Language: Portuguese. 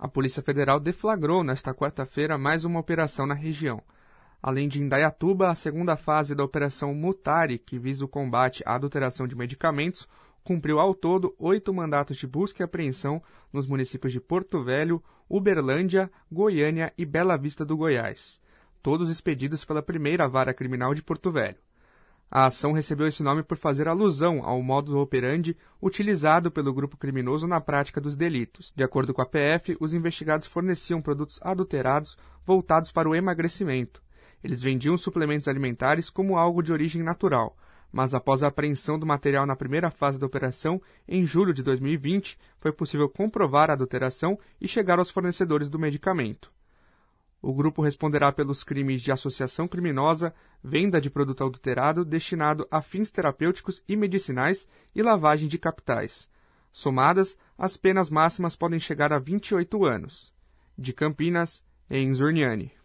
A Polícia Federal deflagrou nesta quarta-feira mais uma operação na região. Além de Indaiatuba, a segunda fase da Operação Mutari, que visa o combate à adulteração de medicamentos, cumpriu ao todo 8 mandatos de busca e apreensão nos municípios de Porto Velho, Uberlândia, Goiânia e Bela Vista do Goiás, todos expedidos pela primeira vara criminal de Porto Velho. A ação recebeu esse nome por fazer alusão ao modus operandi utilizado pelo grupo criminoso na prática dos delitos. De acordo com a PF, os investigados forneciam produtos adulterados voltados para o emagrecimento. Eles vendiam suplementos alimentares como algo de origem natural, mas após a apreensão do material na primeira fase da operação, em julho de 2020, foi possível comprovar a adulteração e chegar aos fornecedores do medicamento. O grupo responderá pelos crimes de associação criminosa, venda de produto adulterado destinado a fins terapêuticos e medicinais e lavagem de capitais. Somadas, as penas máximas podem chegar a 28 anos. De Campinas, Enzo Urniani.